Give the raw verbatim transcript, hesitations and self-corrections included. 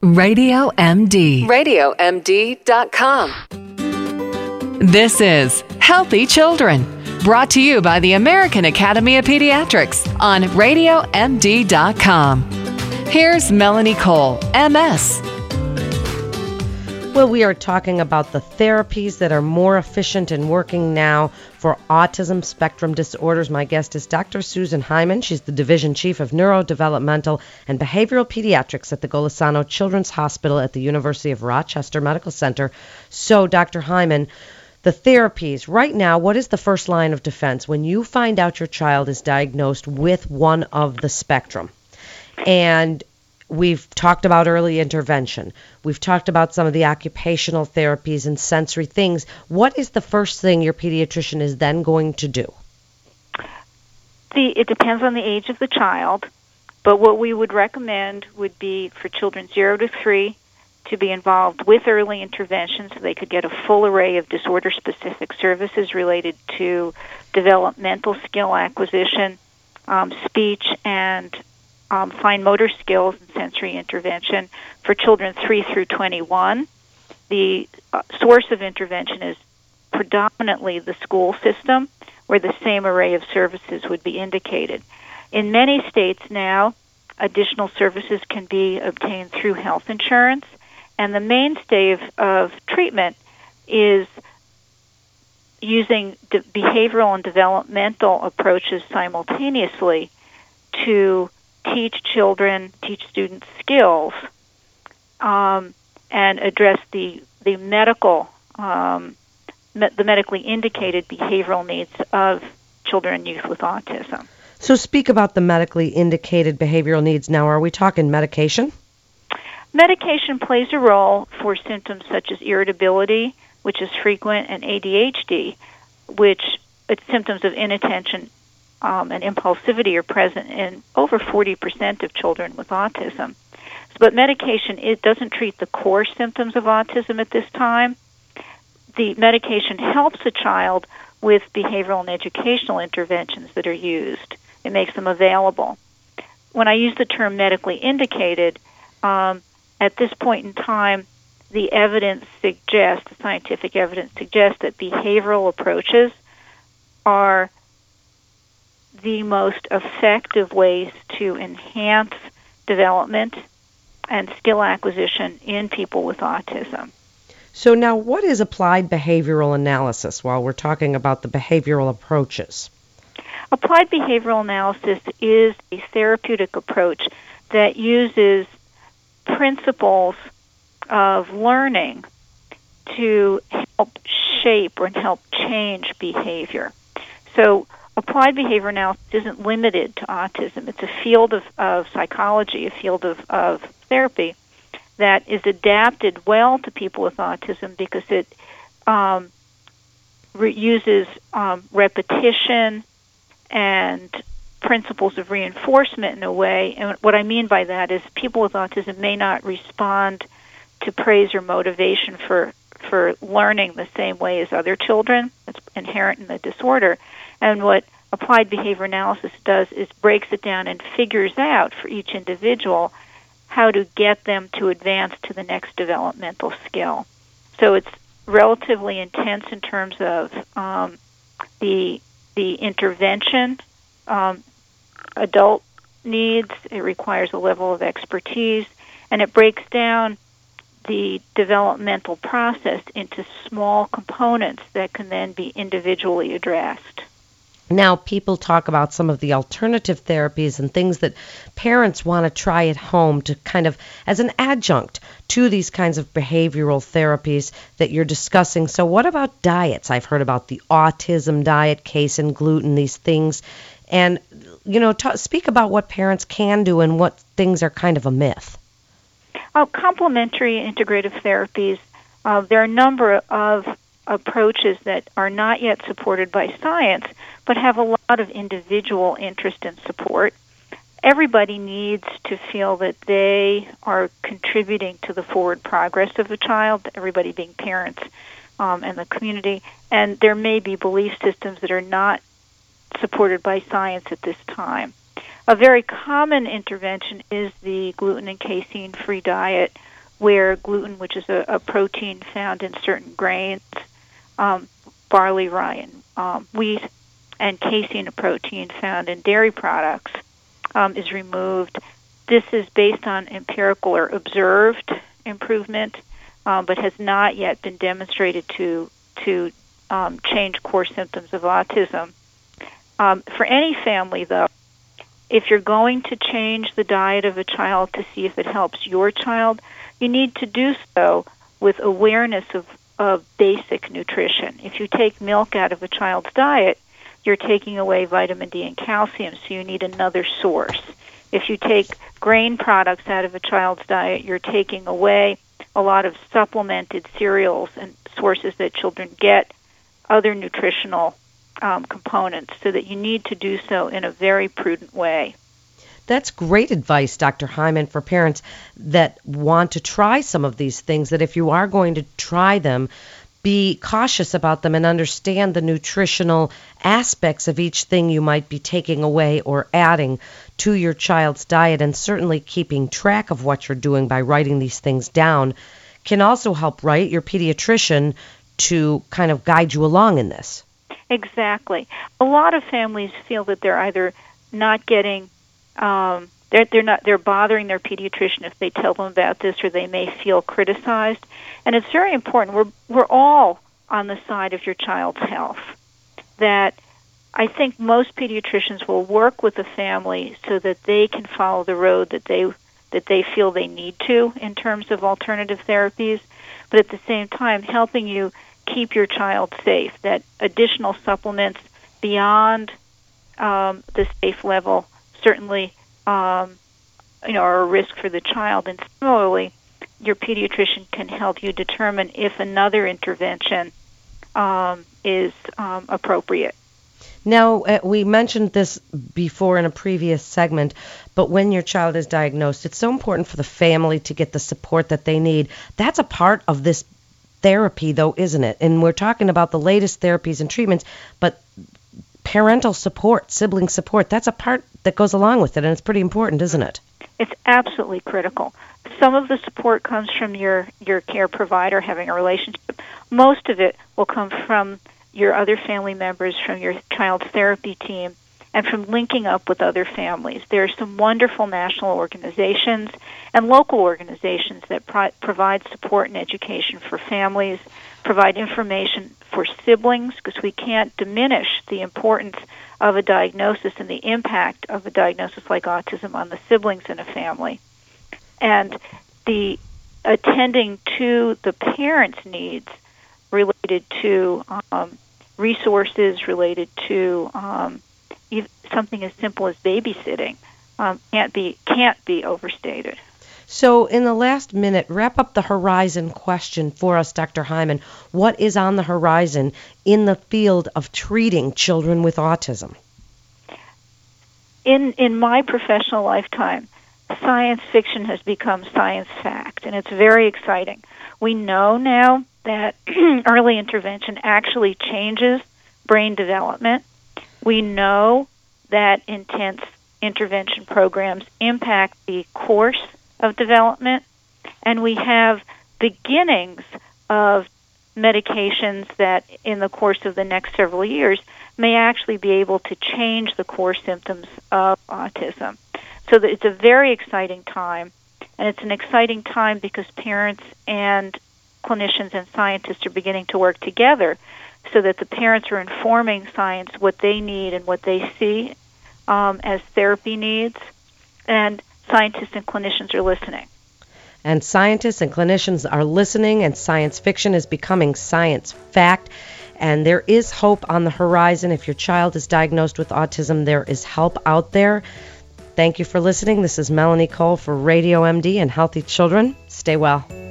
Radio M D. radio m d dot com. This is Healthy Children, brought to you by the American Academy of Pediatrics on radio m d dot com. Here's Melanie Cole, M S. Well, we are talking about the therapies that are more efficient and working now for autism spectrum disorders. My guest is Doctor Susan Hyman. She's the Division Chief of Neurodevelopmental and Behavioral Pediatrics at the Golisano Children's Hospital at the University of Rochester Medical Center. So, Doctor Hyman, the therapies, right now, what is the first line of defense when you find out your child is diagnosed with one of the spectrum? And we've talked about early intervention. We've talked about some of the occupational therapies and sensory things. What is the first thing your pediatrician is then going to do? The, it depends on the age of the child, but what we would recommend would be for children zero to three to be involved with early intervention so they could get a full array of disorder-specific services related to developmental skill acquisition, um, speech, and Um, fine motor skills and sensory intervention. For children three through twenty-one, the uh, source of intervention is predominantly the school system, where the same array of services would be indicated. In many states now, additional services can be obtained through health insurance, and the mainstay of, of treatment is using de- behavioral and developmental approaches simultaneously to teach children, teach students skills, um, and address the the medical, um, me- the medically indicated behavioral needs of children and youth with autism. So speak about the medically indicated behavioral needs now. Are we talking medication? Medication plays a role for symptoms such as irritability, which is frequent, and A D H D, which it's symptoms of inattention Um, and impulsivity are present in over forty percent of children with autism. But medication, it doesn't treat the core symptoms of autism at this time. The medication helps a child with behavioral and educational interventions that are used. It makes them available. When I use the term medically indicated, um, at this point in time, the evidence suggests, the scientific evidence suggests that behavioral approaches are the most effective ways to enhance development and skill acquisition in people with autism. So now, what is applied behavioral analysis while we're talking about the behavioral approaches? Applied behavioral analysis is a therapeutic approach that uses principles of learning to help shape or help change behavior. So applied behavior analysis isn't limited to autism. It's a field of, of psychology, a field of, of therapy that is adapted well to people with autism because it um, re- uses um, repetition and principles of reinforcement in a way. And what I mean by that is people with autism may not respond to praise or motivation for, for learning the same way as other children. That's inherent in the disorder. And what applied behavior analysis does is breaks it down and figures out for each individual how to get them to advance to the next developmental skill. So it's relatively intense in terms of um, the the intervention, um, adult needs. It requires a level of expertise, and it breaks down the developmental process into small components that can then be individually addressed. Now, people talk about some of the alternative therapies and things that parents want to try at home to kind of as an adjunct to these kinds of behavioral therapies that you're discussing. So what about diets? I've heard about the autism diet, casein, gluten, these things. And, you know, t- speak about what parents can do and what things are kind of a myth. Uh, complementary integrative therapies, uh, there are a number of approaches that are not yet supported by science, but have a lot of individual interest and support. Everybody needs to feel that they are contributing to the forward progress of a child, everybody being parents um, and the community, and there may be belief systems that are not supported by science at this time. A very common intervention is the gluten and casein-free diet, where gluten, which is a, a protein found in certain grains, um, barley, rye, and um, wheat, and casein, a protein found in dairy products, um, is removed. This is based on empirical or observed improvement, um, but has not yet been demonstrated to to um, change core symptoms of autism. Um, for any family, though, if you're going to change the diet of a child to see if it helps your child, you need to do so with awareness of, of basic nutrition. If you take milk out of a child's diet, you're taking away vitamin D and calcium, so you need another source. If you take grain products out of a child's diet, you're taking away a lot of supplemented cereals and sources that children get, other nutritional um, components, so that you need to do so in a very prudent way. That's great advice, Doctor Hyman, for parents that want to try some of these things, that if you are going to try them, be cautious about them and understand the nutritional aspects of each thing you might be taking away or adding to your child's diet, and certainly keeping track of what you're doing by writing these things down can also help, right, your pediatrician to kind of guide you along in this. Exactly. A lot of families feel that they're either not getting um, they're they're not they're bothering their pediatrician if they tell them about this, or they may feel criticized. And it's very important. We're we're all on the side of your child's health. That I think most pediatricians will work with the family so that they can follow the road that they that they feel they need to in terms of alternative therapies, but at the same time helping you keep your child safe. That additional supplements beyond um, the safe level certainly um, you know, are a risk for the child. And similarly, your pediatrician can help you determine if another intervention um, is um, appropriate. Now, uh, we mentioned this before in a previous segment, but when your child is diagnosed, it's so important for the family to get the support that they need. That's a part of this therapy, though, isn't it? And we're talking about the latest therapies and treatments, but parental support, sibling support, that's a part that goes along with it, and it's pretty important, isn't it? It's absolutely critical. Some of the support comes from your, your care provider having a relationship. Most of it will come from your other family members, from your child's therapy team, and from linking up with other families. There are some wonderful national organizations and local organizations that pro- provide support and education for families, provide information for siblings, because we can't diminish the importance of a diagnosis and the impact of a diagnosis like autism on the siblings in a family. And the attending to the parents' needs related to um, resources, related to um, something as simple as babysitting, um, can't be can't be overstated. So in the last minute, wrap up the horizon question for us, Doctor Hyman. What is on the horizon in the field of treating children with autism? In in my professional lifetime, science fiction has become science fact, and it's very exciting. We know now that early intervention actually changes brain development. We know that intense intervention programs impact the course of development, and we have beginnings of medications that in the course of the next several years may actually be able to change the core symptoms of autism. So that it's a very exciting time, and it's an exciting time because parents and clinicians and scientists are beginning to work together so that the parents are informing science what they need and what they see um, as therapy needs, and scientists and clinicians are listening. And scientists and clinicians are listening, and science fiction is becoming science fact. And there is hope on the horizon. If your child is diagnosed with autism, there is help out there. Thank you for listening. This is Melanie Cole for Radio M D and Healthy Children. Stay well.